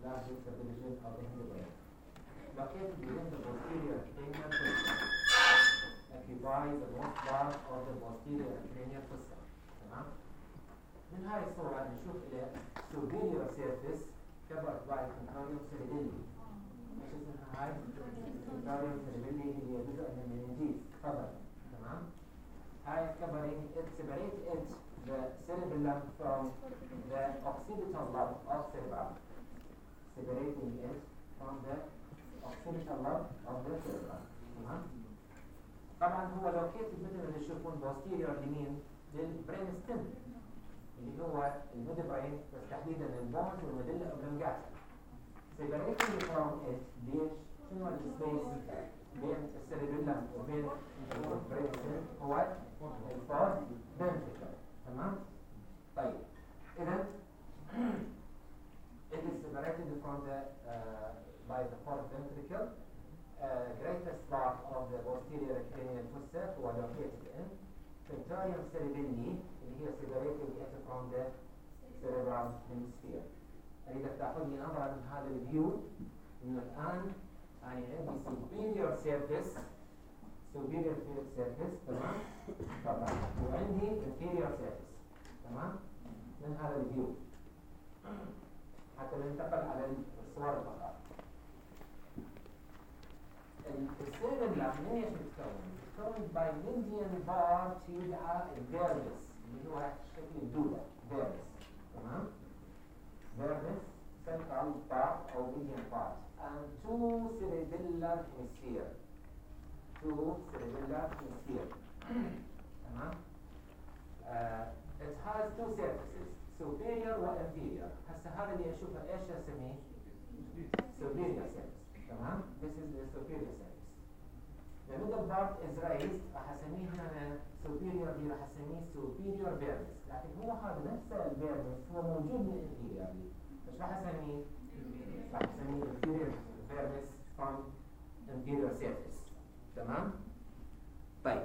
largest subdivision of the hindbrain. Located within the posterior cranial fossa, occupies the most part of the posterior cranial fossa. تمام؟ من هاي الصورة نشوف إلى superior surface covered by contorium cerebelli. ايش اسمها هاي؟ contorium cerebelli هي جزء من المنجيز cover. تمام؟ هاي covering it separates it the cerebellum from the occipital lobe of cerebellum. Separating it from the occipital lobe of the cerebellum. تمام؟ طبعا هو located مثل ما تشوفون posterior يمين للبرين ستيم اللي هو الميدبرين بس تحديدا البونز والميدلا اوبلونجاتا. Separating from it ليش؟ شنو السبيس بين السيربيلم وبين البرين ستيم هو الفورد ventricle. تمام؟ طيب إذا it is separated from the by the fourth ventricle. Greatest part of the posterior cranial fossa هو located in contorium cerebelli اللي هي separating it from the cerebral hemisphere. إذا تأخذني نظرة من هذا الفيو إنه الآن أنا عندي superior surface تمام؟ طبعا وعندي inferior surface تمام؟ من هذا الفيو حتى ننتقل على الصور الأخرى. السيربيلم من ايش بتتكون؟ بتتكون باي ميديان بارت يدعى الفيرمس اللي هو شكل الدودة فيرمس. تمام؟ فيرمس central part أو median part and two cerebellar hemisphere. تمام؟ it has two surfaces superior و inferior. هسه هذا اللي أشوفه ايش أسميه؟ superior surface. تمام؟ This is the superior surface. The middle part is raised راح أسميه هنا superior دي راح أسميه superior vermis. لكن هو هذا نفس الفيرمس هو موجود من inferior دي. إيش راح أسميه؟ راح أسميه inferior vermis from inferior surface. تمام؟ طيب.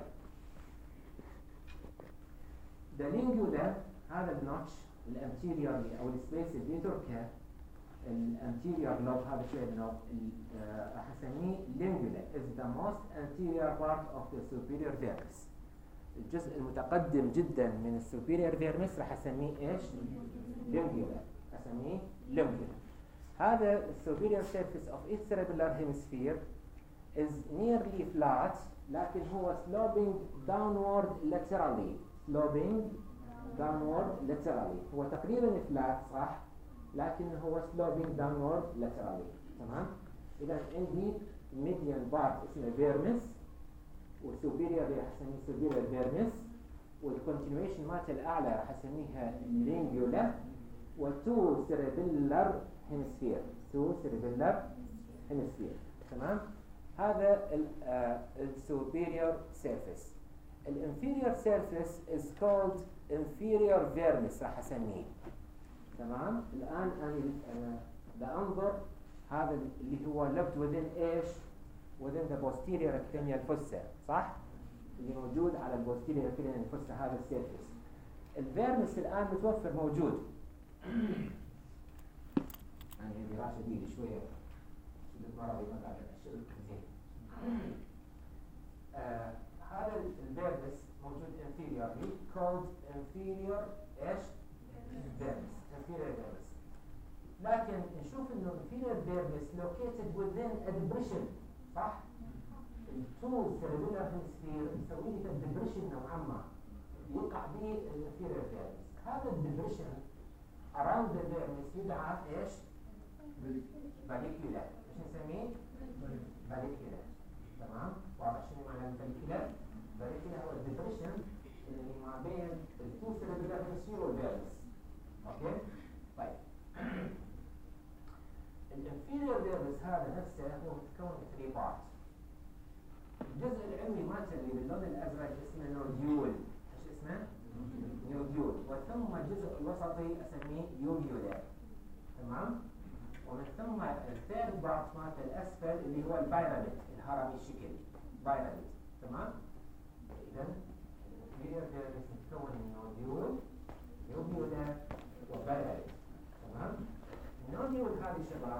The lingula هذا النوتش الانتيريور أو السبيس اللي يتركه الانتيريور لوب هذا شوية لوب راح اسميه lingula is the most anterior part of the superior vermis. الجزء المتقدم جدا من السوبيريور vermis راح اسميه ايش؟ lingula. اسميه lingula. هذا superior surface of each cerebellar hemisphere is nearly flat لكن هو sloping downward laterally. هو تقريبا flat صح؟ لكن هو sloping downward laterally. تمام؟ إذا عندي median part اسمه vermis والسوبيريور راح اسميه superior vermis والcontinuation مالته الأعلى راح اسميها lingula وتو cerebellar hemisphere. تمام؟ هذا superior surface. inferior surface is called inferior vermis راح اسميه. تمام؟ الآن أنا بأنظر هذا اللي هو left within إيش؟ within the posterior cranial fossa صح؟ اللي موجود على posterior cranial fossa هذا السيرفس. الفيرمس الآن متوفر موجود. يعني دراسة دي شوية بالمرض ما قاعد أشتغل زين. هذا الفيرمس موجود inferiorly called inferior إيش؟ vermis. inferior vermis. لكن نشوف انه inferior vermis located within a depression صح؟ التو cerebellar hemisphere يسوي لك depression نوعا ما يوقع به inferior vermis. هذا depression around the vermis يدعى ايش؟ vallicula. ايش نسميه؟ vallicula. تمام؟ واضح شنو معنى vallicula؟ vallicula هو depression اللي ما بين التو cerebellar hemisphere والvermis. اوكي؟ طيب الانفيريور فيرمس هذا نفسه هو متكون من 3 بارت. الجزء العلوي مالته اللي باللون الازرق اسمه نوديول. ايش اسمه؟ نوديول. وثم الجزء الوسطي اسميه يوفيولا. تمام؟ ومن ثم الثيرد بارت مالته الاسفل اللي هو البايراميد الهرمي الشكل بايراميد. تمام؟ اذا الانفيريور فيرمس متكون من نوديول يوفيولا وبايراميد. تمام؟ النوديول هذه شباب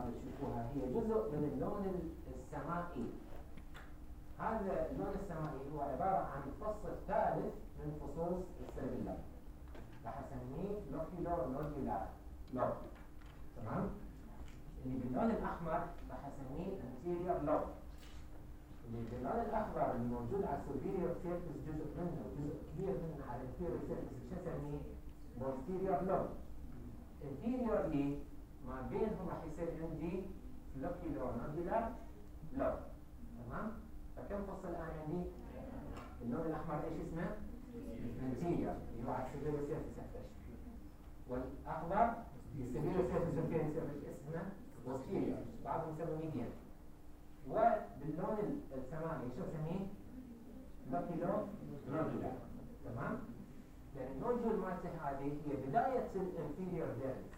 اللون السمائي. هذا اللون السمائي هو عبارة عن فصل ثالث من فصوص السيربيلم، راح اسميه لوكيولار نودولار لوب. تمام؟ اللي باللون الاحمر راح اسميه anterior lobe. اللي باللون الاخضر الموجود على السوبيريور سيرفيس جزء منه جزء كبير منه على الانفيريور سيرفيس شو اسميه؟ posterior lobe. inferiorly ما بينهم راح يصير عندي لوكيولار نودولار لوب. تمام؟ فكم فصل الان عندي؟ اللون الاحمر ايش اسمه؟ anterior اللي هو على السوبيريور سيرفيس اكثر، والاخضر السوبيريور سيرفيس اسمه posterior، بعضهم يسموه median. وباللون الثماني شو اسميه؟ لوكيولار نودولار. تمام؟ لان النودول مالته هذه هي بدايه الانفيريور فيرنس.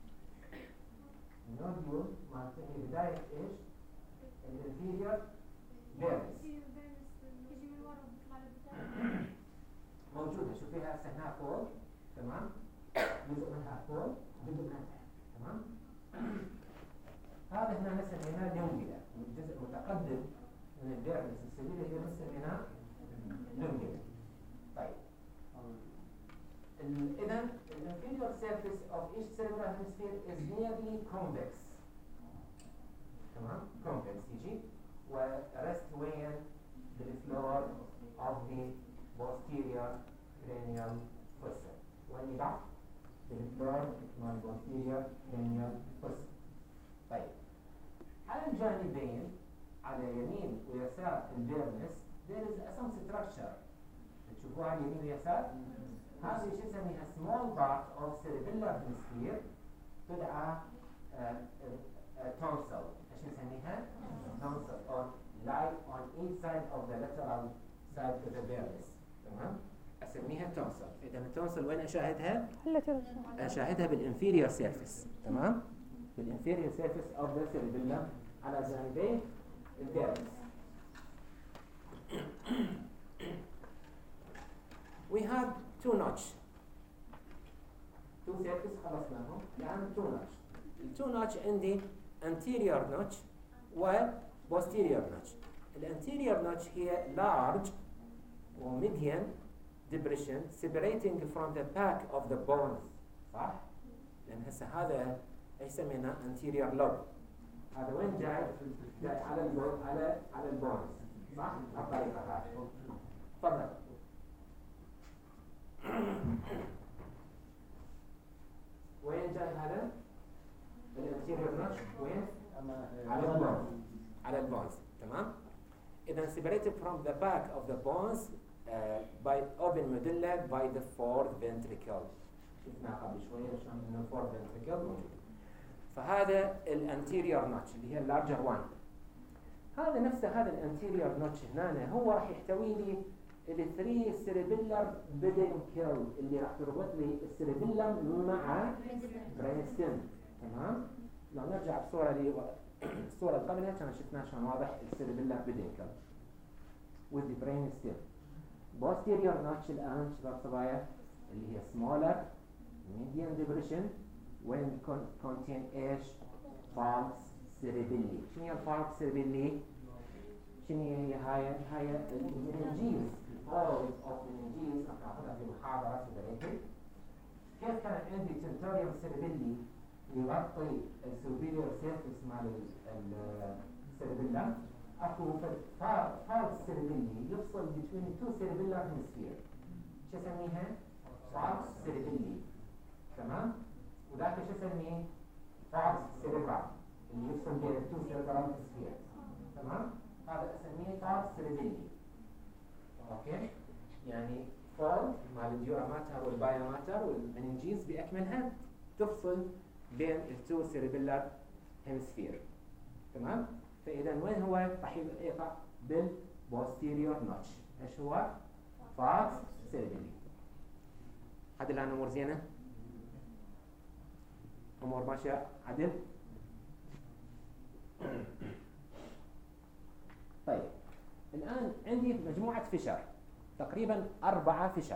النودول مالته هي بدايه ايش؟ الانفيريور فيرنس. موجوده، شوفيها هسه هنا فوق. تمام؟ جزء منها فوق جزء منها تحت. تمام؟ هذا هنا نسميناه لونجيلا، الجزء المتقدم من الفيرنس السبيلي هي نسميناه لونجيلا. طيب إذن the inferior surface of each cerebral hemisphere is nearly convex. تمام؟ convex يجي ورست وين بالفلور of the posterior cranial fossa. وين يقع؟ بالفلور مال posterior cranial fossa. طيب على الجانبين على يمين ويسار الفيرنس there is some structure. تشوفوها على اليمين ويسار؟ هذه شو نسميها small part of cerebellar hemisphere تدعى tonsil. ايش نسميها؟ tonsil on lie on each side of the lateral side of the vernus. تمام؟ اسميها tonsil. اذا التونسل وين اشاهدها؟ اشاهدها بالانفيريور سيرفيس. تمام؟ بالانفيريور سيرفيس of the cerebellum على جانبي الفيرنس. We have two notch. two surface خلصناهم. الآن two notch. two notch عندي anterior notch و posterior notch. anterior notch هي large و median depression separating from the back of the bones. صح؟ لأن هسه هذا ايش سميناه anterior lobe. هذا وين جاي؟ جاي على البون على البونز. صح؟ الطريقة هذه. تفضل. وين جاي هذا؟ الانتيريور نوتش وين؟ على البونز. على البونز. تمام؟ إذا separated from the back of the bones by open medulla by the fourth ventricle. شفنا قبل شوية شلون إنه fourth ventricle موجود. فهذا الانتيريور نوتش اللي هي اللارجر وان. هذا نفسه هذا الانتيريور نوتش هنا هو راح يحتوي لي الثري سيربيلر بيدنكل اللي راح تربط لي السيربيلم مع برينستم. تمام؟ لو نرجع بصورة الصورة اللي قبلها كان شفنا شلون واضح السيربيلر بيدنكل with the brainstem. posterior notch الآن شباب صبايا اللي هي smaller median depression when contain ايش؟ falx cerebelli. شنو هي الفالكس cerebelli؟ شنو هي هاي المننجيز الفولز اوف مننجيز راح ناخذها في محاضرة سبعية. كيف كانت عندي تنتوريوم cerebelli يغطي السوبيريور سيرفيس مال السيربيلم، اكو فالكس cerebelli يفصل between two cerebellar hemisphere. شو اسميها؟ فالكس cerebelli. تمام؟ وذاك شو اسميه؟ فالكس cerebral اللي يفصل بين التو cerebral hemisphere. تمام؟ هذا اسميه فالكس cerebelli. اوكي؟ يعني فول مال الديورا ماتر والبايوماتر والمننجيز باكملها تفصل بين التو cerebellar hemisphere. تمام؟ فاذا وين هو راح يقع؟ بالبوستيريور نوتش. ايش هو؟ فالكس cerebelli. هذه الان امور زينه؟ امور ماشيه عدل؟ طيب الان عندي مجموعه فشر، تقريبا 4 فشر.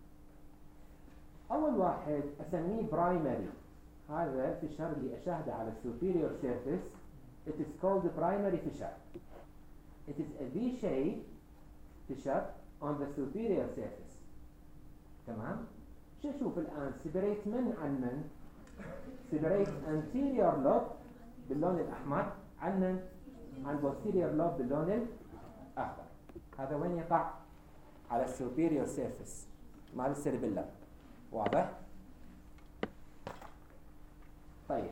اول واحد اسميه برايمري. هذا الفشر اللي اشاهده على السوبيريور سيرفيس it is called the primary fissure. It is a V-shaped fissure on the superior surface. تمام؟ شو أشوف الآن؟ separate من عن من؟ separate anterior lobe باللون الأحمر عن من؟ عن posterior lobe باللون الأخضر. هذا وين يقع؟ على superior surface مال السيربيلم. واضح؟ طيب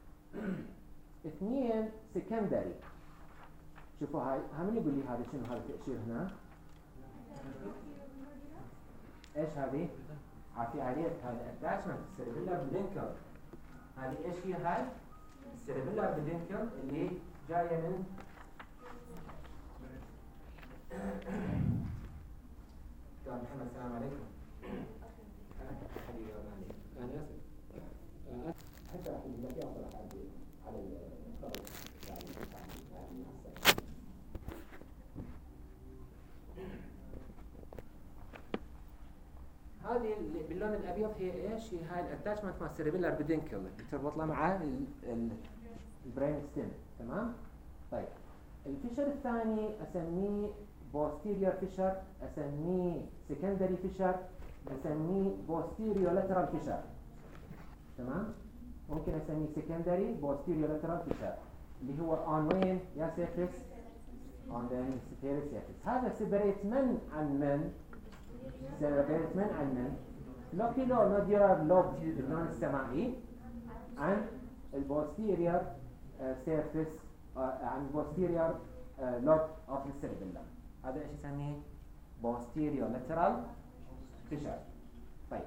اثنين secondary. شوفوا هاي من يقول لي هذا شنو هذا التأشير هنا؟ ايش هذه؟ عافية عليك، هذا attachment cerebellar peduncle. هذه ايش هي هاي؟ cerebellar peduncle اللي جاية من دكتور محمد. السلام عليكم. حبيبي أنا آسف. حتى راح يجي لك أصلا على الخبر يعني هذه باللون الأبيض هي إيش؟ هي هاي الاتاتشمنت مع السيربيلار بيدنكل اللي تربط لها مع البرين ستيم. تمام؟ طيب الفيشر الثاني أسميه posterior fissure، أسميه secondary fissure، أسميه posterior lateral fissure. تمام؟ ممكن أسميه secondary posterior lateral fissure اللي هو on وين يا surface؟ on the superior surface. هذا separate من عن من؟ separate من عن من؟ locular nodular lobe باللون السماعي عن posterior surface عن posterior lobe of the cerebellum. هذا ايش يسميه؟ posterior lateral fissure. طيب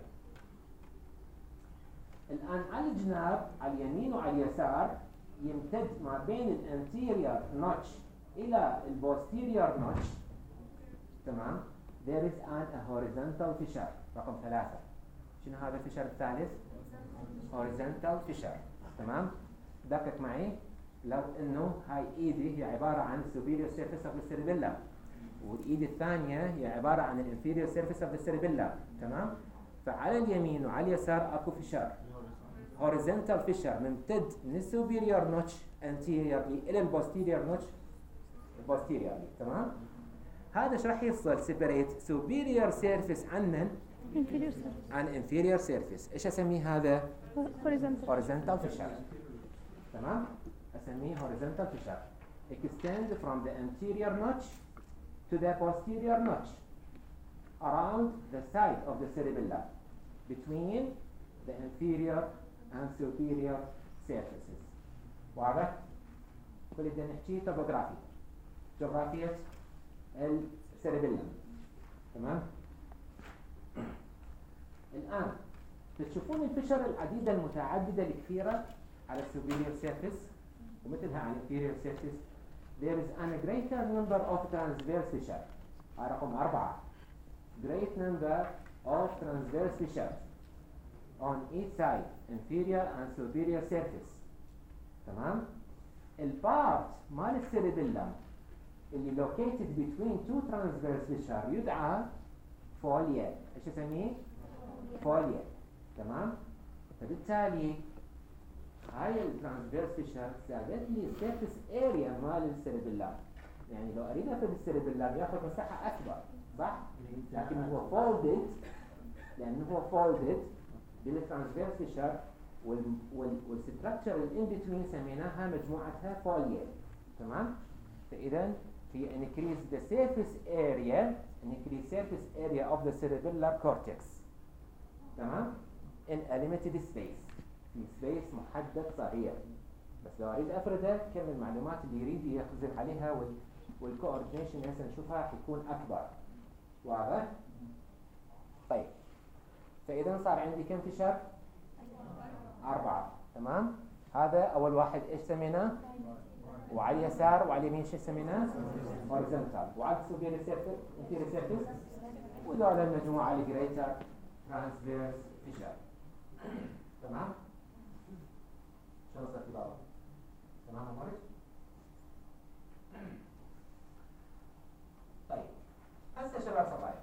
الآن على الجناب على اليمين وعلى اليسار يمتد ما بين الانتيريور نوتش إلى البوستيريور نوتش. تمام؟ there is a horizontal fissure. رقم 3. شنو هذا الفيشر الثالث؟ horizontal fissure. تمام؟ دقق معي لو انه هاي ايدي هي عبارة عن superior surface of the cerebellum والايد الثانية هي عبارة عن inferior surface of the cerebellum. تمام؟ فعلى اليمين وعلى اليسار اكو فيشر horizontal fissure ممتد من السوبيريور نوتش anteriorly الى البوستيريور نوتش posteriorly. تمام؟ هذا ايش راح يفصل separate superior surface عن من؟ inferior surface. عن inferior surface. ايش اسميه هذا؟ horizontal fissure. تمام؟ اسميه horizontal fissure. extend from the anterior notch to the posterior notch around the side of the cerebellum between the inferior and superior surfaces. واضح؟ كل بدنا نحكي توبوغرافي جغرافية السيربيلم. تمام؟ الآن تشوفون الفشر العديدة المتعددة الكثيرة على السوبيريور سيرفيس ومثلها على الانفيريور سيرفيس. there is a greater number of transverse fissure. رقم 4. great number of transverse fissures on each side inferior and superior surface. تمام؟ البارت مال السيربيلم اللي located between two transverse fissure يدعى فوليا. ايش اسميه؟ فوليا. تمام؟ فبالتالي هاي الترانسفيرس فيشر ساعدت لي السيرفيس اريا مال السيربيلم. يعني لو اريد اخذ السيربيلم ياخذ مساحه اكبر صح؟ لكن هو فولدد لانه هو فولدد بالترانسفيرس فيشر والستراكشر الان بتوين سميناها مجموعتها فوليا. تمام؟ فاذا هي increase the surface area of the cerebellar cortex. تمام؟ in a limited space. في سبيس محدد صغير. بس لو اريد افرده كم المعلومات اللي يريد يخزن عليها والكوردينيشن هسه نشوفها حيكون اكبر. واضح؟ طيب فاذا صار عندي كم فيشر؟ 4. تمام؟ هذا اول واحد ايش سميناه؟ وعلى اليسار وعلى اليمين شو سميناه؟ horizontal. وعلى السوبيريور سيرفيس وذول المجموعه الجريتر ترانسفيرس فيشر. تمام؟ شو صار في بعض؟ تمام يا مارج؟ طيب هسه شباب صغير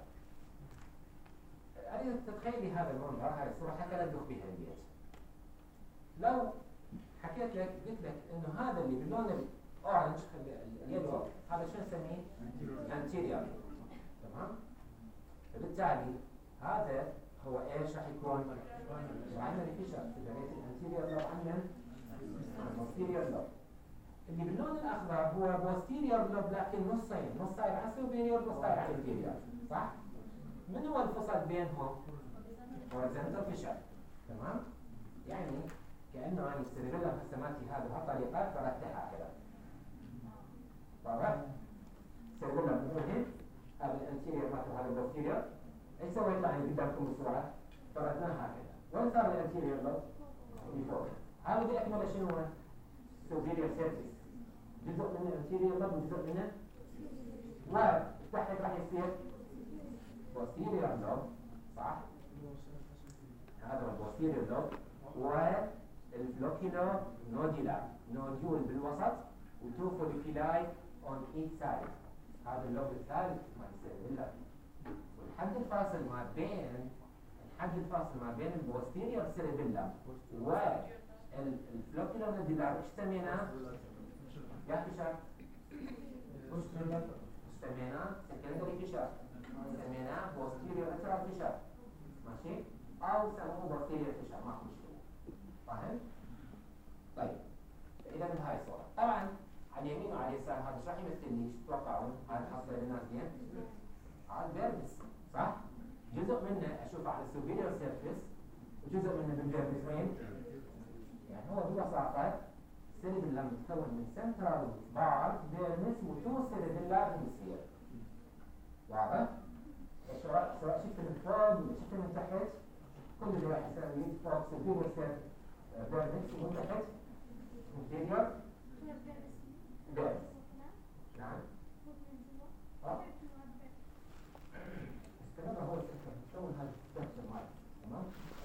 اريد تتخيلي هذا المنظر، هاي الصورة حتى لا تدخ بها البيت. لو حكيت لك قلت لك انه هذا اللي باللون الاورنج اليلو هذا شو نسميه؟ anterior. تمام؟ فبالتالي هذا هو ايش راح يكون؟ primary fissure. اذا لقيت الانتيريور لوب عندنا posterior لوب. اللي باللون الاخضر هو posterior لوب لكن نصين، نص صاير على superior ونص صاير على inferior. صح؟ من هو الفصل بينهم؟ horizontal fissure. تمام؟ يعني كأنه أنا السيربيلم هسه مالتي هذا بهالطريقة فردتها هكذا. واضح؟ السيربيلم مو هيك، هذا الانتيريور مالته هذا البوستيريور. ايش سويت يعني قدامكم بالصورة؟ فردناها هكذا. وين صار الانتيريور لوب؟ اللي فوق. هذا بأكمله شنو هو؟ superior surface. جزء من الانتيريور لوب وجزء منه وتحت راح يصير posterior لوب. صح؟ هذا هو البوستيريور لوب والفلوكيلو نوديولار نوديول بالوسط وتو فوليكولاي on each side. هذا اللوب الثالث مال السيربيلم. والحد الفاصل ما بين البوستيريور سيربيلم والفلوكيلو نوديولار ايش سميناه؟ يا فيشر وش سميناه؟ سكندري فيشر. سميناه بوستيريور لاترال فيشر. ماشي؟ أو سموه بوستيريور فيشر. ماكو مشكلة. فاهم؟ طيب إذا من هاي الصورة طبعا على اليمين وعلى اليسار هذا ايش راح يمثل لي؟ ايش تتوقعون؟ هذا حصل للناس زين؟ هذا الفيربس. صح؟ جزء منه أشوفه على السوبيريور سيرفيس وجزء منه بالفيربس وين؟ يعني هو ببساطة سيربيلم متكون من سنترال بار فيربس وتو سيربيلار هيمسفير. واضح؟ سواء شفت من فوق ولا شفت من تحت كل اللي راح يسويه فوق سوبيريور فيربس ومن تحت inferior فيربس. نعم. الكلام هو شلون هذا الستركشر ماله. تمام.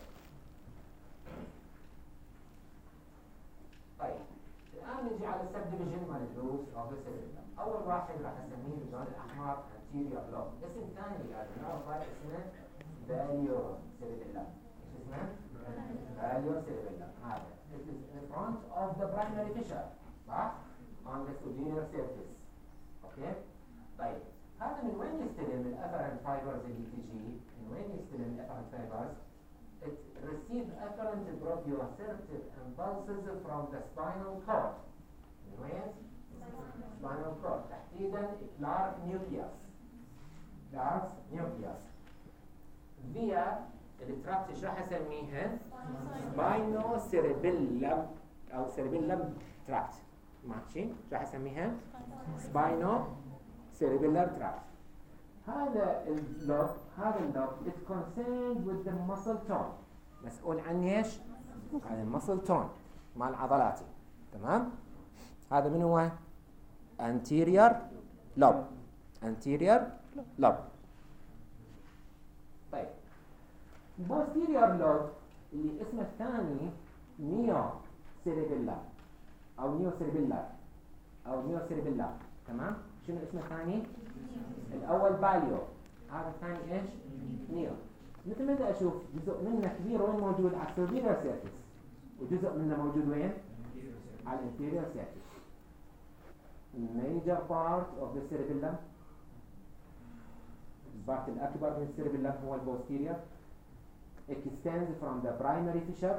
طيب الآن نجي على السب ديفيجن مال الجروبس أو السيربيلم. أول واحد راح أسميه باللون الأحمر anterior lobe. اسم ثاني لازم نعرف هذا اسمه valio cerebellum. ايش اسمه؟ valio cerebellum. هذا it is in front of the primary fissure. صح؟ on the superior surface. اوكي؟ طيب هذا من وين يستلم الافرنت فايبرز اللي تجي؟ من وين يستلم الافرنت فايبرز؟ It receives afferent proprioceptive impulses from the spinal cord. من وين؟ spinal cord. تحديدا Clark nucleus. Clark nucleus. via التراكت ايش راح اسميها؟ spinocerebellum او cerebellum tract. ماشي؟ راح اسميها spinocerebellar tract. هذا اللوب is concerned with the muscle tone. مسؤول عن ايش؟ عن المسل تون مال عضلاتي. تمام؟ هذا من هو؟ anterior lobe. anterior lobe. طيب posterior lobe اللي اسمه الثاني neo cerebellar او neo cerebellar او neo cerebellar. تمام؟ شنو اسمه الثاني؟ الاول باليو، هذا الثاني ايش؟ نيو. مثل ما اشوف جزء منه كبير وين موجود على السوبيريور سيرفيس وجزء منه موجود وين؟ على الانفيريور سيرفيس. major part of the cerebellum، البارت الاكبر من السيربيلم هو البوستيريور. extends from the primary fissure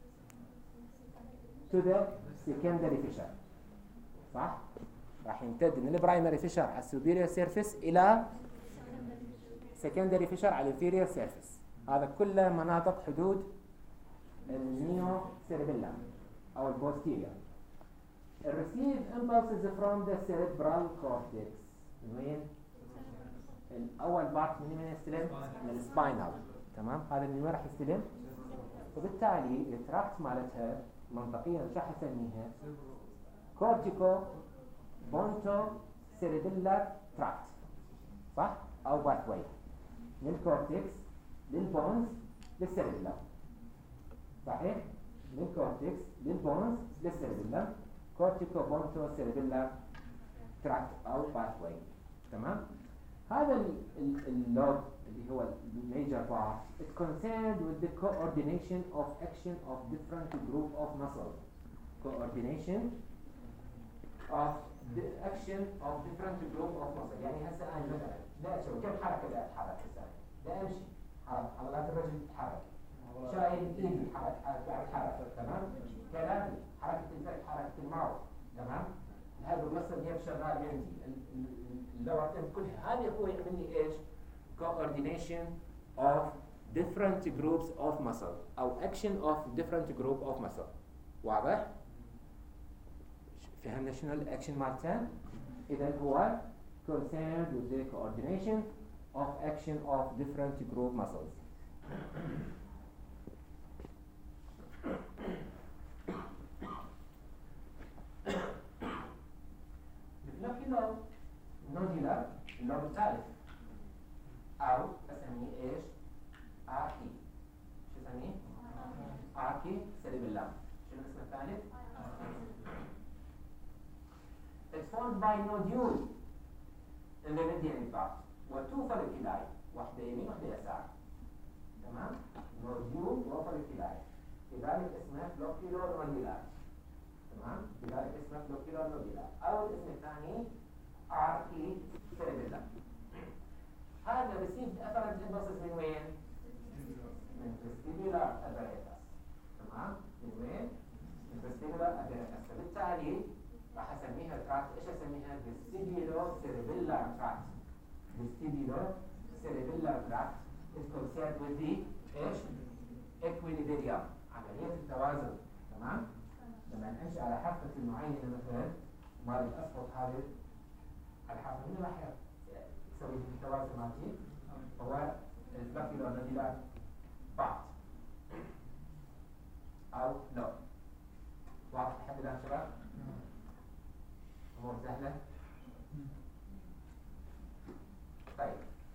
to the secondary fissure. صح؟ راح يمتد من البرايمري فيشر على السوبيريور سيرفيس الى سكندري فيشر على الانفيريور سيرفيس. هذا كله مناطق حدود النيو سيربيلم او البوستيريور. receive impulses from the cerebral cortex. وين؟ الاول بارت من يستلم؟ من السباينال. تمام؟ هذا من وين راح يستلم؟ وبالتالي التراكت مالتها منطقيا راح اسميها كورتيكو بونتو سيربيلار تراكت. صح؟ او باثوي من الكورتكس للبونز للسيربيلم. صحيح؟ من الكورتكس للبونز للسيربيلم كورتيكو بونتو سيربيلار تراكت او باثوي. تمام؟ هذا اللوب اللي هو الميجر بارت is concerned with the coordination of action of different group of muscles. coordination of the action of different group of muscle. يعني هسه أنا مثلا لا أسوي كم حركة لا أتحرك هسه، لا أمشي حركة عضلات الرجل تتحرك، شايل إيدي أتحرك، تمام؟ كلامي حركة الفك، حركة الماوس، تمام؟ هذا المصل هي شغال عندي، اللواتم كلها هذه هو يعمل لي إيش؟ coordination of different groups of muscle أو action of different group of muscle. واضح؟ فهمنا شنو الأكشن مالته؟ إذا هو concerned with the coordination of action of different group muscles. الفلوكيولار نوديولار اللون الثالث أو أسميه إيش؟ آكي. شو أسميه؟ آكي سيريبيلام. شنو اسمه الثالث؟ It's formed by nodule in the median part وتو folliculi، واحدة يمين واحدة يسار، تمام؟ nodule وfolliculi، لذلك اسمه floccular nodular، تمام؟ لذلك اسمه floccular nodular أو الاسم الثاني archi cerebellum. هذا received afferent impulses من وين؟ من vestibular apparatus، تمام؟ من وين؟ من vestibular apparatus. فبالتالي راح اسميها تراكت. ايش اسميها؟ vestibulocerebellar tract. vestibulocerebellar tract is concerned with the ايش؟ equilibrium، عملية التوازن، تمام؟ لما نمشي على حافة معينة مثلا مال الاسقط هذه الحافة من راح يسوي التوازن مالتي؟ هو الفلوكيولار نوديولار بارت او لو. واضح لحد الان شباب؟ أمور سهلة؟ طيب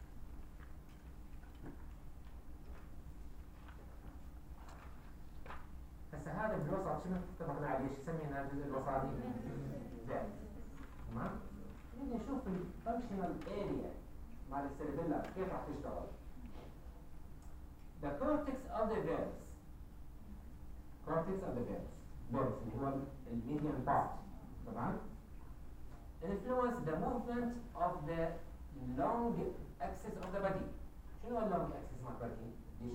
هسه هذا بالوسط شنو اتفقنا عليه؟ شو سمينا الجزء الوسطي؟ زين، تمام؟ نيجي نشوف الفانكشنال اريا مال السيربيلا كيف راح تشتغل. The cortex of the verbs، cortex of the verbs اللي هو الميديان بارت، تمام؟ influence the movement of the long axis of the body. شنو اللونج axis مال body؟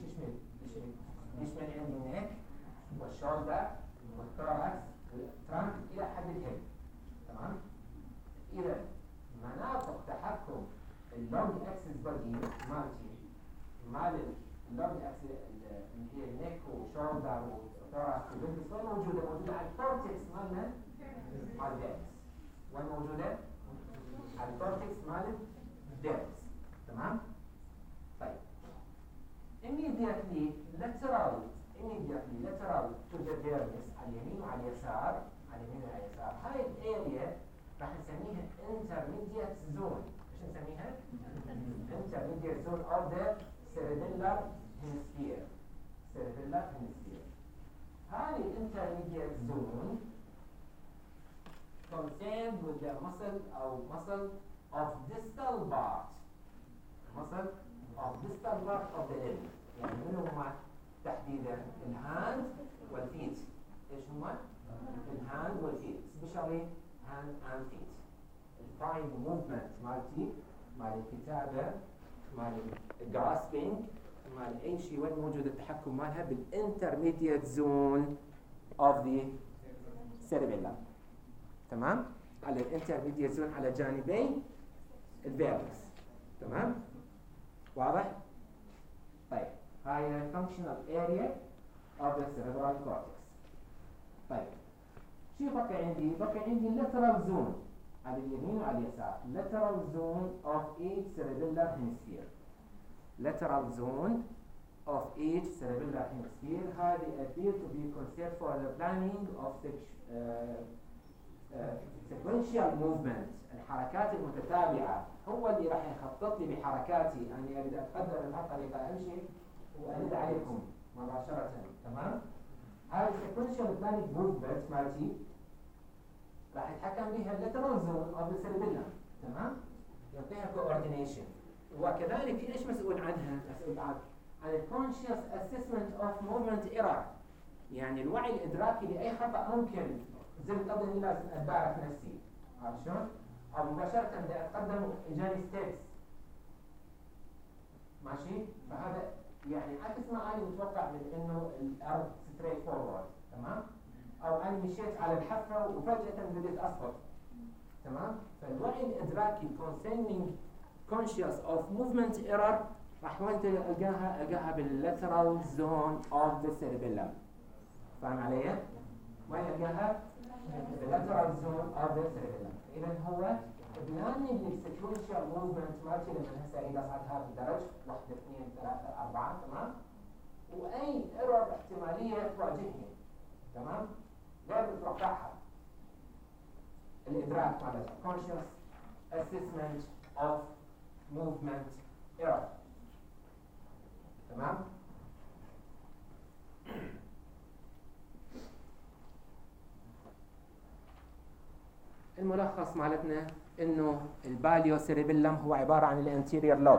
يشمل عندي النك والشولدر والثوركس والترانك الى حد الهيد، تمام؟ اذا مناطق تحكم اللونج axis body مالتي مال اللونج axis اللي هي النك والشولدر والثوركس والبلفس وين موجوده؟ موجوده على الكورتكس مالنا مال البيرس. وين موجودة؟ على الكورتكس مال الديرس، تمام؟ طيب immediately lateral to the dermis على اليمين وعلى اليسار، هاي الاريا راح نسميها intermediate zone. ايش نسميها؟ intermediate zone of the cerebellar hemisphere. هاي intermediate zone concerned with the muscle of distal part of the limb. يعني من هما تحديدا؟ الهاند والفيت. ايش هما؟ الهاند والفيت، especially hand and feet. الفاين موفمنت مالتي مال الكتابة مال الجراسبينج مال اي شيء وين موجود التحكم مالها بالانترميديت زون of the cerebellum، تمام؟ على الانترميديت زون على جانبي الفيربس، تمام؟ واضح؟ طيب هاي functional area of the cerebral cortex. طيب شو بقى عندي؟ lateral zone على اليمين وعلى اليسار. lateral zone of each cerebellar hemisphere. هذه appear to be considered for the planning of sequential movement، الحركات المتتابعة. هو اللي راح يخطط لي بحركاتي، أني أريد أتقدم بهالطريقة أمشي وأرد عليكم مباشرة، تمام؟ هاي sequential planning movement مالتي راح يتحكم بها lateral zone of the cerebellum، تمام؟ يعطيها coordination. وكذلك ايش مسؤول عنها؟ مسؤول عن conscious assessment of movement error. يعني الوعي الإدراكي لأي خطأ ممكن زي قبل إني لازم أتبارك نفسي، عارف شلون؟ أو مباشرة بدي أتقدم إجاني ستيبس، ماشي؟ فهذا يعني عكس ما أنا متوقع من إنه الأرض ستريت فورورد، تمام؟ أو أنا مشيت على الحافة وفجأة بديت أسقط، تمام؟ فالوعي الإدراكي concerning conscious of movement error راح وين ألقاها بالlateral zone of the cerebellum. فاهم علي؟ وين ألقاها؟ بالlateral zone of the cerebellum. إذا هو planning sequential movement مالتي لما هسه إذا صعد هذا الدرج 1 2 3 4 تمام؟ وأي error احتمالية تواجهني، تمام؟ غير متوقعها. الإدراك مالته conscious assessment of movement error، تمام؟ الملخص مالتنا انه الباليو سيريبيلم هو عباره عن الانتيريور لوب،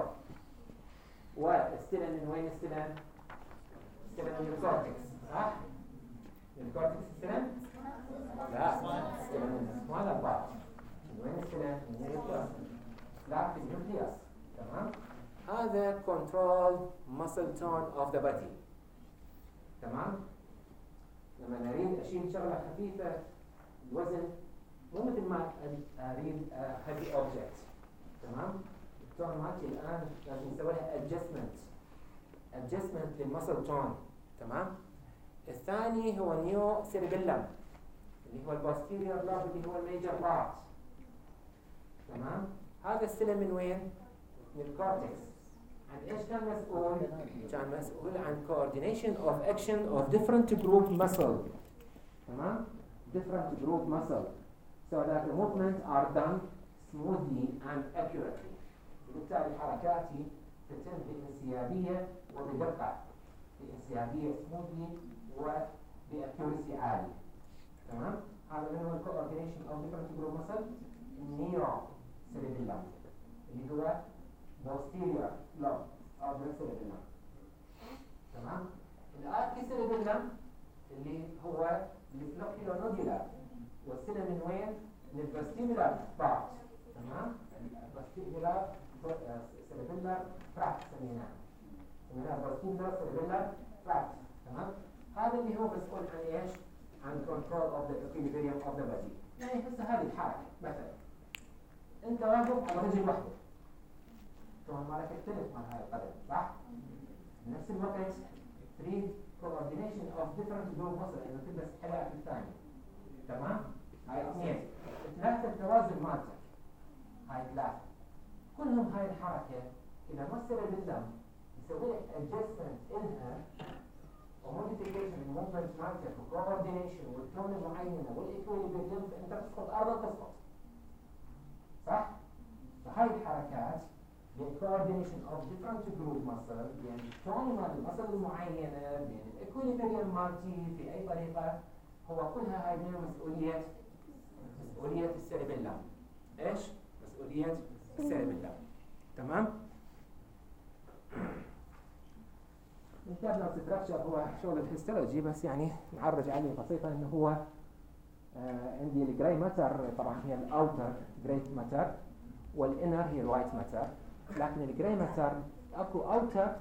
واستلم من وين استلم؟ استلم من الكورتكس، صح؟ الكورتكس استلم؟ لا، استلم من هذا البعض. من وين استلم؟ من النيوكليوس. لا، في النيوكليوس، تمام؟ هذا control muscle tone of the body، تمام؟ لما نريد اشيل شغله خفيفه الوزن مو مثل ما اريد heavy object، تمام؟ التون مالتي الان لازم نسوي لها adjustment للمسل تون، تمام؟ الثاني هو نيو سيربيلم اللي هو البوستيريور لوب اللي هو الميجر بارت، تمام؟ هذا استلم من وين؟ من الكورتكس. عن ايش كان مسؤول؟ كان مسؤول عن coordination of action of different group muscle، تمام؟ different group muscle so that the movements are done smoothly and accurately. وبالتالي حركاتي تتم بانسيابية وبدقة، بانسيابية smoothly وبaccuracy عالي، تمام؟ هذا اللي هو coordination of different group muscle neocerebellum اللي هو posterior lobe of the cerebellum، تمام؟ الاركيسيربيلم اللي هو الفلوكيولونوديولار والسنة من وين؟ من الفستيبولار بارت، تمام؟ الفستيبولار سيربيلار تراكت سميناه الفستيبولار سيربيلار تراكت، تمام؟ هذا اللي هو مسؤول عن ايش؟ عن control of the equilibrium of the body. يعني هسه هذه الحركة مثلا انت واقف على رجل واحدة، طبعا مالك يختلف عن هاي القدم، صح؟ بنفس الوقت تريد coordination of different group muscle انه تلبس حلقة في الثانية، تمام؟ هاي اثنين، ثلاثة التوازن مالتك، هاي ثلاثة، كلهم هاي الحركة إذا ما السيربيلم يسوي لك adjustment إلها وموديفيكيشن الموفمنت مالتك وكوردينيشن والتون المعينة والإكويليبريم، فأنت تسقط أرضا تسقط، صح؟ فهاي الحركات coordination of different group muscle، يعني التون مال المسل المعينة بين الإكويليبريم مالتي في أي طريقة، هو كلها هاي من مسؤولية السيربيلم. ايش؟ مسؤولية السيربيلم، تمام؟ الكابلر ستراكشر هو شغل الهيستولوجي، بس يعني نعرج عليه بسيطة انه هو عندي الجراي ماتر طبعا هي الاوتر جراي ماتر والانر هي الوايت ماتر، لكن الجراي ماتر اكو اوتر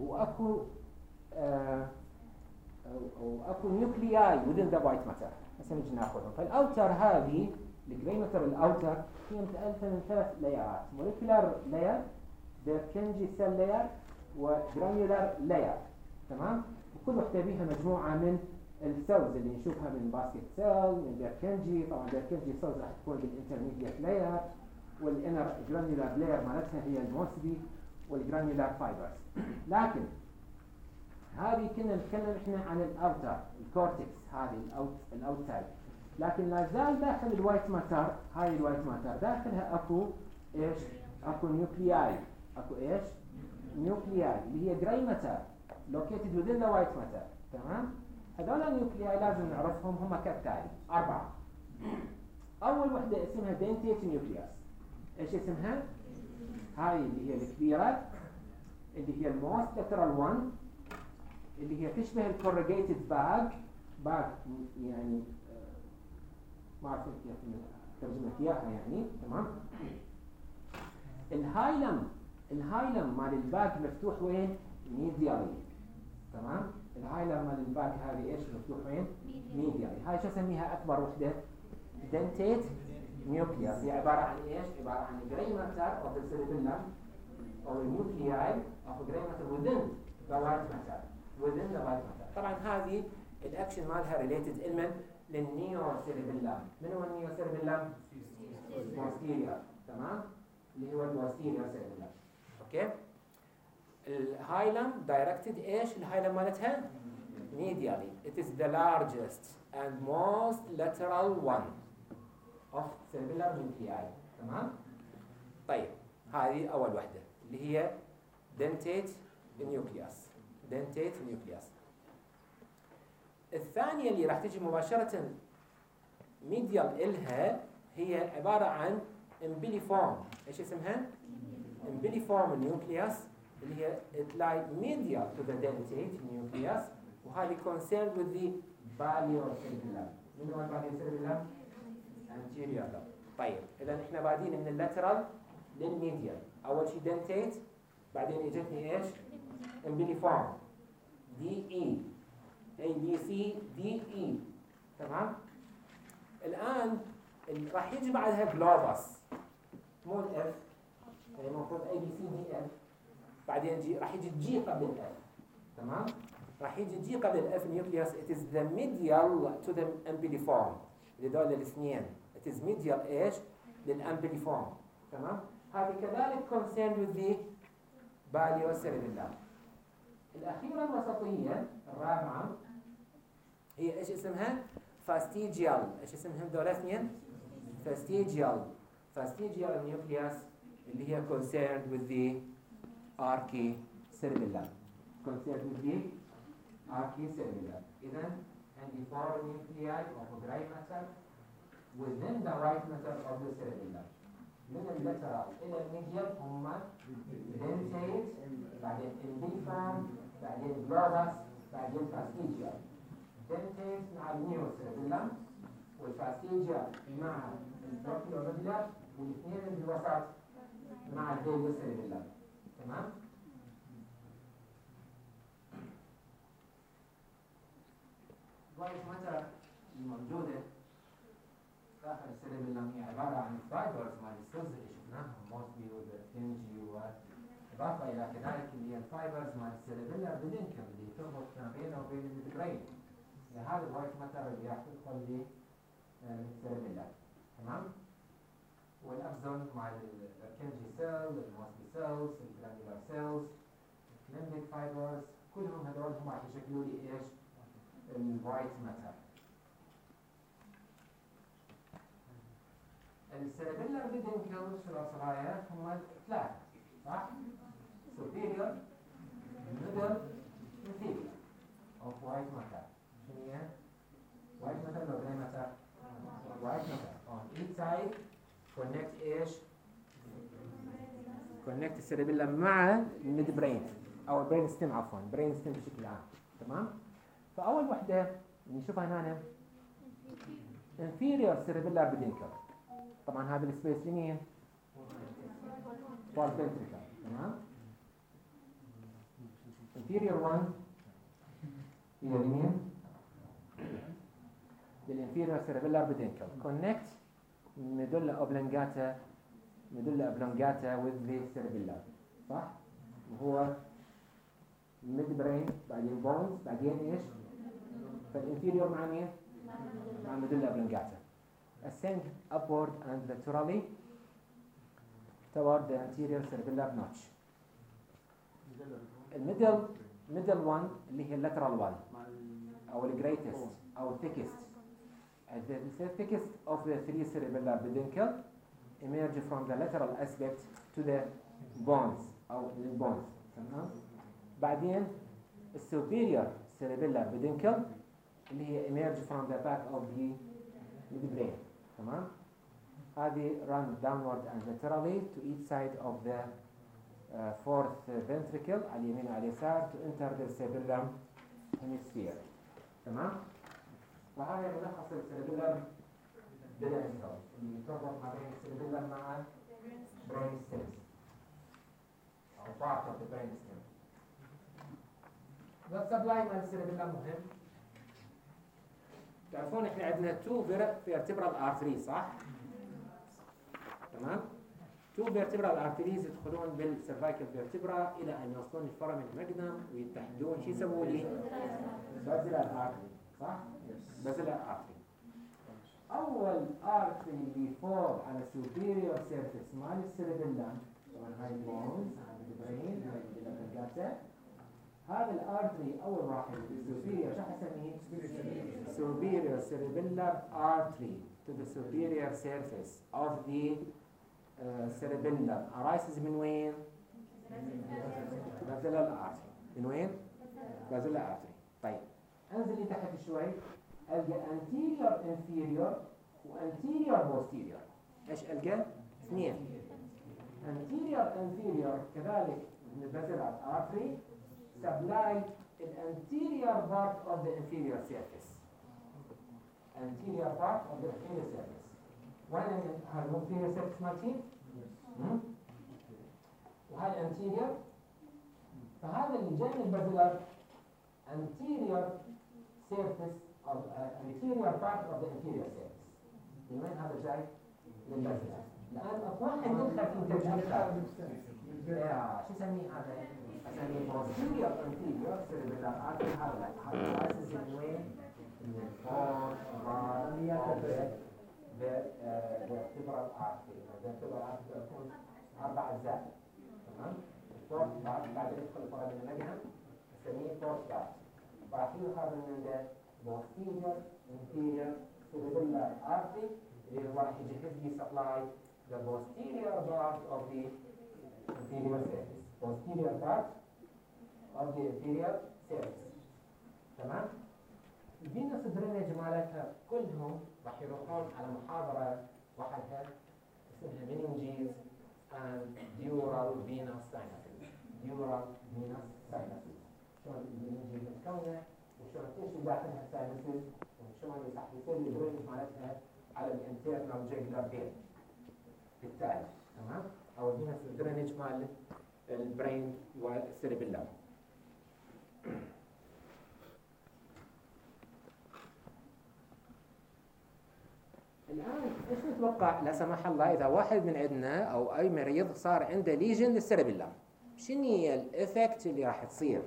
واكو نيوكلياي within the white matter، هسه نجي ناخذهم. فالاوتر هذه الجراي ماتر الاوتر هي متألفة من 3 لايرات، موليكولار لاير، بيركنجي سيل لاير، وجرانيولار لاير، تمام؟ وكل وحده بيها مجموعة من السيلز اللي نشوفها من باسكت سيل، من بيركنجي، طبعا بيركنجي سيلز راح تكون بالانترميديت لاير، والانر جرانيولار لاير مالتها هي الموسبي والجرانيولار فايبرز. لكن هذه كنا نتكلم احنا عن الاوتر الكورتكس، هذه الاوتسايد، لكن لا زال داخل الوايت ماتر، هاي الوايت ماتر داخلها اكو ايش؟ اكو نيوكلياي، اكو ايش؟ نيوكلياي اللي هي جراي ماتر located within the white matter، تمام؟ هذول النيوكلياي لازم نعرفهم، هم كالتالي 4. اول وحده اسمها دنتيت نيوكليوس. ايش اسمها؟ هاي اللي هي الكبيره اللي هي الموست لاترال 1 اللي هي تشبه الكورجيتد باج باك يعني ما اعرف كيف ترجمة اياها يعني. تمام. الهايلم مال الباك مفتوح وين؟ ميديالي. تمام. الهايلم مال الباك هذه ايش مفتوح وين؟ ميديالي. هاي شو اسميها اكبر وحده؟ دنتيت نيوكليوس. هي عباره عن ايش؟ عباره عن جراي ماتر اوف ذا cerebellum او النيوكلياي اوف جراي ماتر within the white matter. within the white matter. طبعا هذه الاكشن مالها ريليتد علما للنيو سيربيلم. من هو النيو سيربيلم؟ posterior. تمام. اللي هو البوستيريور سيربيلم. اوكي. الهايلم دايركتد ايش؟ الهايلم مالتها medially. It is the largest and most lateral one of cerebellar nuclei. تمام. طيب هذه اول وحده اللي هي dentate nucleus. dentate nucleus. الثانيه اللي راح تجي مباشره medial إلها هي عباره عن امبليفورم. ايش اسمها؟ امبليفورم nucleus اللي هي lie medial to the dentate nucleus. وهذه concerned with the baliocerebellum. من هو baliocerebellum؟ anterior. طيب اذا احنا بادين من اللاترال للميديال. اول شيء dentate، بعدين اجتني ايش؟ امبليفورم دي اي اي بي سي دي اي. تمام. الان راح يجي بعدها جلوبس مو الاف، يعني المفروض اي بي سي دي اف. بعدين راح يجي جي قبل الاف. تمام. راح يجي جي قبل الاف نيوكليوس. it is the medial to the ambiliform. لدول الاثنين it is medial ايش؟ للامبليفورم. تمام. هذه كذلك concerned with the baliocerebellum. الأخيرة الوسطية الرابعة هي ايش اسمها؟ فاستيجيال. ايش اسمهم دول اثنين؟ فاستيجيال. فاستيجيال نيوكليوس اللي هي concerned with the archicerebellum. concerned with the archicerebellum. إذن عندي four nuclei of gray matter within the white matter of the cerebellum. من اللاترال إلى الميديال هم dentate، بعدين امبليفورم، بعدين globus، بعدين فاستيجيال. dentate مع النيو cerebellum، والفاستيجيال مع البروكيولوميدولار، والاثنين اللي بالوسط مع الباليو cerebellum. تمام؟ الوايت ماتر الموجودة داخل السيربيلم هي عبارة عن فايبرز مال السيلز اللي شفناها موستلي والفنجي، وإضافة إلى كذلك اللي هي الفايبرز مال السيربيلم بدينكم اللي تربط ما بينه وبين الميدبرين. هذا الوايت ماتر اللي راح تدخل للسيربيلم. تمام؟ والأبزون مع الفنجي سيل، الموستلي سيلز، الجرانيولار سيلز، الليمبيك فايبرز، كلهم هذول هم راح يشكلوا لي ايش؟ الوايت ماتر. السيربيلر بدينكل شو الأصلاية؟ هم ثلاثة صح؟ superior middle inferior of white matter. شنو هي؟ white matter ولا grey matter؟ white matter on each side connect ايش؟ connect السيربيلر مع الميد برين أو البرين ستيم، عفوا برين ستيم بشكل عام. تمام؟ فأول وحدة نشوفها هنا inferior cerebellar peduncle. طبعا هذا السبيس لمين؟ for ventricle. تمام. inferior one هي لمين؟ للinferior cerebellar peduncle. connect medulla oblongata with the cerebellum. صح؟ وهو mid brain، بعدين bones، بعدين ايش؟ فالinferior مع مين؟ مع medulla oblongata. Ascend upward and laterally toward the anterior cerebellar notch. middle one اللي هي lateral one أو greatest أو thickest. The thickest of the three cerebellar peduncle emerge from the lateral aspect to the bones أو bones. تمام. بعدين superior cerebellar peduncle اللي هي emerge from the back of the midbrain. تمام. هذه run downward and laterally to each side of the fourth ventricle على اليمين وعلى اليسار to enter the cerebellum hemisphere. تمام. وهذا ملخص السيربيلر بالانسان اللي يتربط ما بين السيربيلر مع برين ستيمز او part of the brain stem. blood supply مال السيربيلر مهم. تعرفون احنا عندنا 2 vertebral arteries صح؟ تمام؟ 2 vertebral arteries يدخلون بالسيرفايكال vertebra الى ان يوصلون الفورامين ماجنم ويتحدون شو يسموا لي؟ basilar artery صح؟ basilar artery. اول artery اللي فوق على superior surface مال السيربيلم طبعا هاي البونز هاي البرين هاي الجاتا. هذا الارتري اول واحد superior شو حسميه؟ superior cerebellar artery to the superior surface of the cerebellum arises من وين؟ basilar artery. من وين؟ basilar artery. طيب انزل لي تحت شوي القى anterior inferior و anterior posterior. ايش القى؟ اثنين anterior inferior كذلك من basilar artery supply the anterior part of the inferior surface. Anterior part of the inferior surface. وين الانفيريور سيرفيس مالتي؟ وهاي anterior. فهذا اللي جاي من البازلر anterior surface of anterior part of the inferior surface. من وين هذا جاي؟ من البازلر. الآن أطلع ندخل في تجربة. شو اسميه هذا؟ اسميه posterior anterior cerebellar artery. هذا arises من وين؟ من الفور vertebral artery. vertebral artery تكون 4 أجزاء. تمام؟ الفورث بارت بعدين يدخل الفورامين الماجنم نسميه فورث بارت. بعدين هذا من عنده posterior inferior cerebellar artery اللي هو راح يجهز لي supply the posterior part of the inferior surface. posterior part of the inferior surface. تمام؟ الفينوس درينج مالتها كلهم راح يروحون على محاضرة وحدها اسمها meninges and dural venous sinuses. dural venous sinuses. شلون المننجيز متكونة وشلون تمشي داخلها الساينسز وشلون راح يصير الدرينج مالتها على الانترنال جاجلر فين. بالتالي تمام؟ او الفينوس درينج مال البرين والسيربيلم. الآن إيش نتوقع لا سمح الله إذا واحد من عندنا أو أي مريض صار عنده ليجن للسيربيلم، شنو هي الإفكت اللي راح تصير؟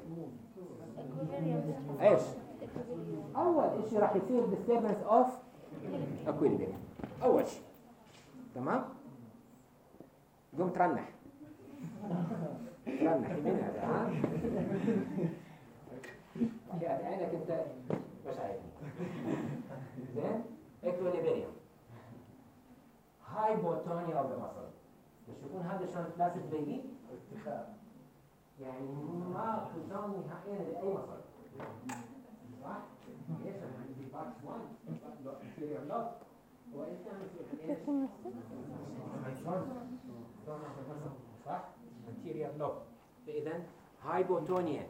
إيش؟ أول شيء راح يصير disturbance of equilibrium. أول شيء تمام؟ قوم ترنح يمين هذا ها؟ يا عينك أنت مش عايزني. زين؟ equilibrium. hypotonia of the muscle. تشوفون هذا شلون ثلاثة بيبي؟ يعني ما توزان نهائيا لأي مصل. صح؟ ليش؟ عندي بارت 1 inferior lobe وإنت ايش؟ صح؟ anterior lobe. فإذا hypotonia.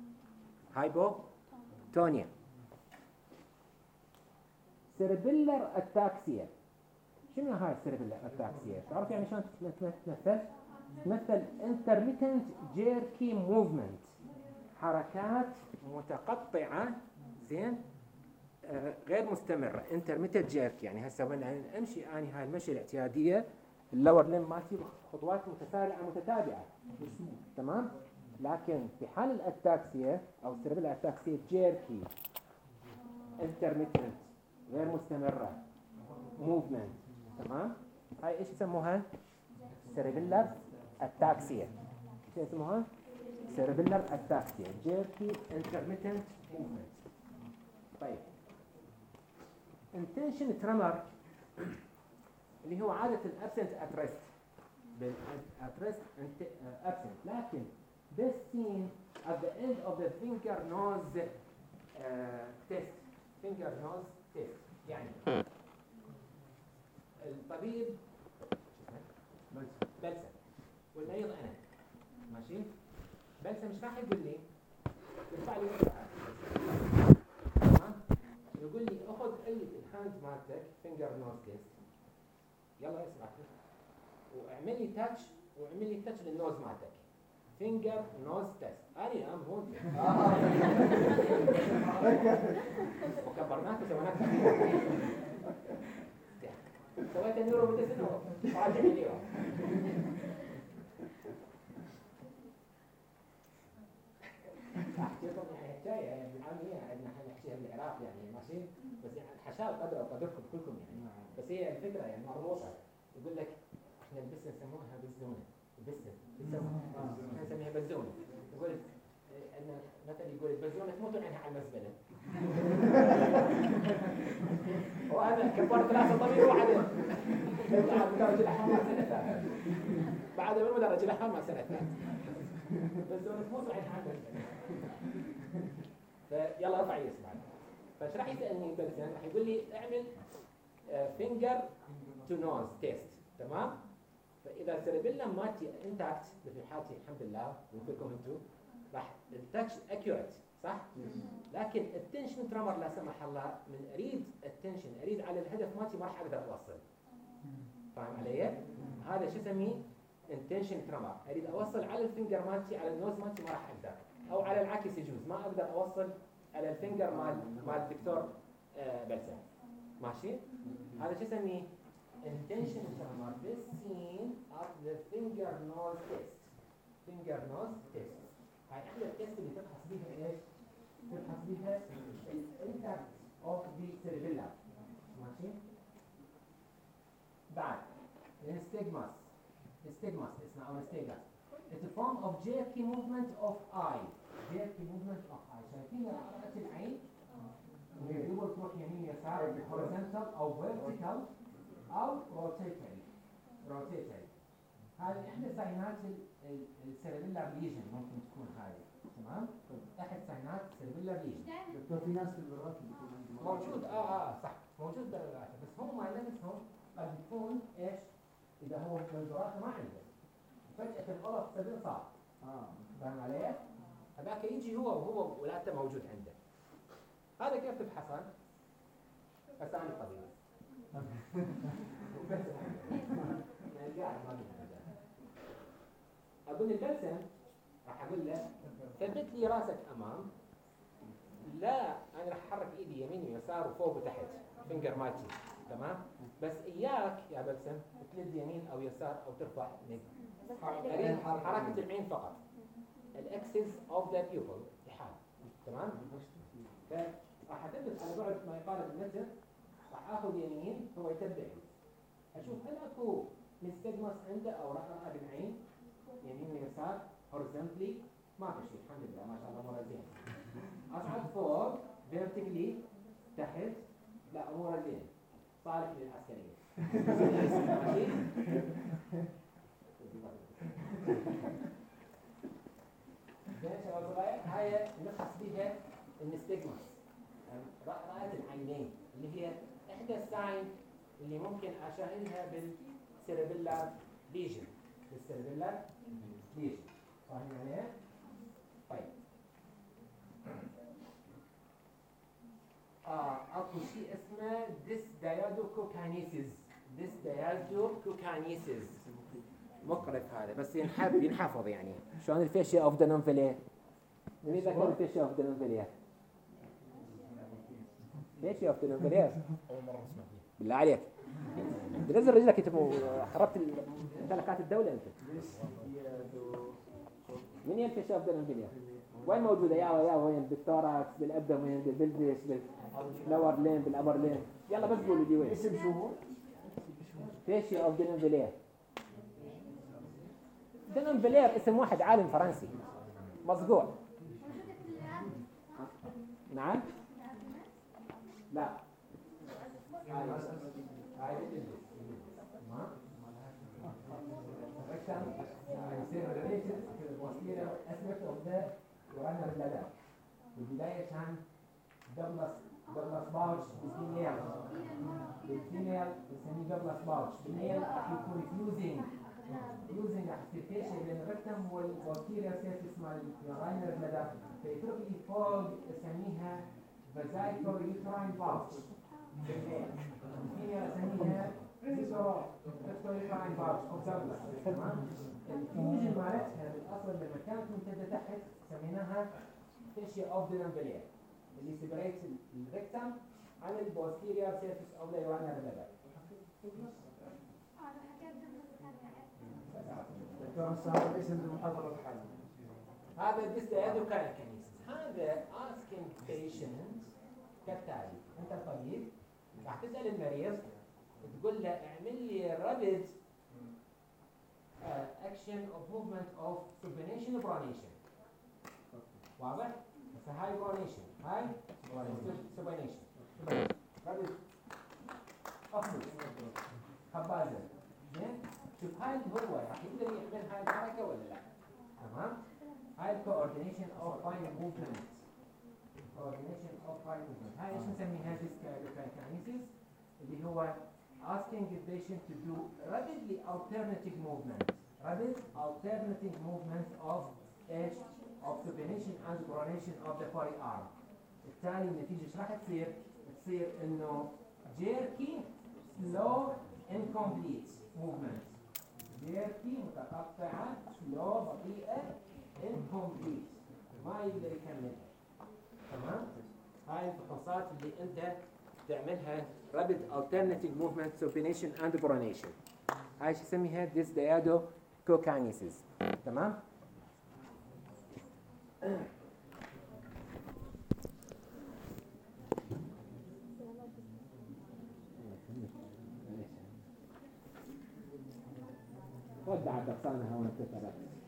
cerebellar ataxia. شنو هاي cerebellar ataxia؟ تعرف يعني شلون تمثل intermittent jerky movement، حركات متقطعة زين غير مستمرة. intermittent jerky يعني هسه وانا امشي اني هاي المشي الاعتيادية اللور لين مالتي خطوات متسارعة متتابعة تمام، لكن في حال الاتاكسيا او cerebellar ataxia jerky intermittent غير مستمرة movement تمام. هاي ايش يسموها؟ cerebellar ataxia. ايش يسموها؟ cerebellar ataxia jerky intermittent movement. طيب intention tremor اللي هو عادة absent at rest at rest absent، لكن this seen at the end of the finger nose test. finger nose test يعني الطبيب بلسم والمريض انا ماشي، بلسم مش راح يقول لي يرفع لي تمام، يقول لي اخذ الهاند مالتك فينجر نوز تيست. يلا اسمع واعمل لي تاتش للنوز مالتك. فينجر نوز تيست. أنا أم هون. وكبرناك وسويناك. سويت النيورو ميديسن وراجع اليوم. أحكيكم يعني حكاية بالعامية عندنا احنا نحكيها بالعراق يعني ماشي، بس يعني حشاو قدركم كلكم يعني، بس هي الفكرة يعني مربوطة. يقول لك احنا البسة نسموها بزونة، بسة احنا نسميها بزونة. يقول ان مثلا يقول البزونة تموت عنها على المزبلة. وأنا كبرت رأس الضمير وعدين مدرج الأحمر سنة ثالثة. بعد من مدرج الأحمر سنة ثالثة. البزونة تموت عنها على المزبلة. فيلا ارفع يدك بعد. فايش راح يسألني بلسان؟ راح يقول لي اعمل فينجر تو نوز تيست، تمام؟ فإذا السيربيلم مالتي انتاكت مثل حالتي الحمد لله وفيكم انتم راح التاتش اكيوريت صح؟ لكن التنشن ترمر لا سمح الله من اريد على الهدف مالتي ما راح اقدر اوصل. فاهم علي؟ هذا شو اسميه؟ انتنشن ترمر، اريد اوصل على الفينجر مالتي على النوز مالتي ما راح اقدر، او على العكس يجوز ما اقدر اوصل على الفينجر مال الدكتور بلسان. ماشي؟ هذا شو اسميه؟ intention tremor. This scene of the finger nose test. Finger nose test. هاي احنا التست اللي تبحث بيها ايش؟ تبحث بيها الانتاكت اوف ذا cerebellum. ماشي؟ بعد الستيغماس. الستيغماس اسمه او الستيغماس. It's a form of jerky movement of eye. Jerky movement of eye. شايفين حركة العين؟ يقول تروح يمين يسار horizontal او vertical أو روتيتري. هذه إحدى ساينات السيربيلار ليجن ممكن تكون هذه، تمام؟ أحد ساينات السيربيلار ليجن. دكتور في ناس في الراتب موجود صح موجود بالراتب، بس هم نفسهم قد يكون إيش؟ إذا هو بالراتب ما عنده فجأة الغلط سبيل صار. فاهم علي؟ هذاك يجي هو ولاته موجود عنده. هذا كيف تبحث؟ أسامي طبيعي. أقول البلسم راح أقول له ثبت لي راسك أمام. لا أنا راح أحرك إيدي يمين ويسار وفوق وتحت فينجر مالتي، تمام؟ بس إياك يا بلسم تلد يمين أو يسار أو ترفع أريد حركة العين فقط. الأكسس أوف ذا بيوبل لحال، تمام؟ فراح أثبت على بعد ما يقارب المتر. راح اخذ يمين هو يتبعني، اشوف هل اكو نستجمس عنده او رقعه بالعين يمين ويسار horizontally ما في شيء الحمد لله ما شاء الله اموره زين. اصعد فوق vertically تحت لا اموره زين صالح للعسكريه. ماشي؟ زين شباب صغير هاي نبحث بها النستجمس رقعه العينين اللي هي إحدى الساين اللي ممكن أشاهدها بالسيربيلار ليجن. بالسيربيلار ليجن فاهم يعني؟ طيب أكو شيء اسمه ديسدايادوكوكانيسيس. مقرف هذا بس ينحفظ يعني. شلون الفيشيا أوف دانونفيليه؟ من يذكر الفيشيا أوف دانونفيليه؟ ليش يا أفتنا فرياس؟ أول مرة أسمع فيه. بالله عليك. بنزل رجلك أنت خربت ممتلكات الدولة أنت. من ينفش أفضل فرياس؟ وين موجودة يا وين بالثوراكس بالأبدومين بالبلدش باللور لين بالأبر لين؟ يلا بس قولوا دي وين؟ اسم شو هو؟ فيش يا أفضل فرياس. دانونفيلير اسم واحد عالم فرنسي مصقوع. نعم؟ لا بالبداية كان دوغلاس باوتش بالفيميل بنسميه دوغلاس باوتش. بالميل راح يكون فيوزنج راح تصير فيشة بين الركتم والبوستيريور سيرفيس مال الراينر بلادر فيترك لي فوق اسميها فازايكو يوتراين باوتش. هي اسميها فيزورال ريكتوريفاين بارش او سبلس. تمام. الفيوجن مالتها بالاصل لما كانت ممتده تحت سميناها فيشيا اوف دينامبلير اللي سيبريت الريكتم عن البوستيريور سيرفيس او لا يعنى باللبن. دكتور صار اسم المحاضرة الحالية. هذا ديستيادو كاينيسيس. هذا asking patient كالتالي: انت طبيب راح تسال المريض تقول له اعمل لي رابid action of movement of supination pronation. واضح؟ بس هاي pronation هاي supination رابد افضل خبازه. زين شوف هاي هو راح يقدر يعمل هاي الحركه ولا لا؟ تمام. هاي coordination of fine movement coordination of fine movement. هاي ايش نسميها؟ dyskinesis اللي هو asking the patient to do rapidly alternating movement of edge of supination and pronation of the forearm. بالتالي النتيجة ايش راح تصير؟ تصير انه jerky slow incomplete movement. jerky متقطعة slow بطيئة incomplete ما يقدر يكملها. تمام؟ هاي الفحوصات اللي انت تعملها rapid alternating movement supination and pronation. هاي شو يسميها؟ dyskinesis. تمام؟ ودع الدقسانة هون انت